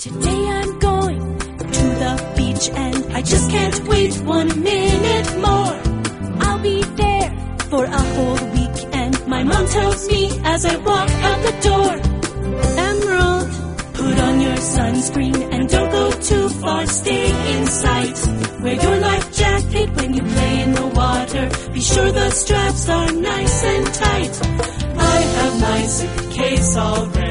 Today I'm going to the beach and I just can't wait 1 minute more. I'll be there for a whole week and my mom tells me as I walk out the door, Emerald, put on your sunscreen and don't go too far, stay in sight. Wear your life jacket when you play in the water, be sure the straps are nice and tight. I have my suitcase all ready.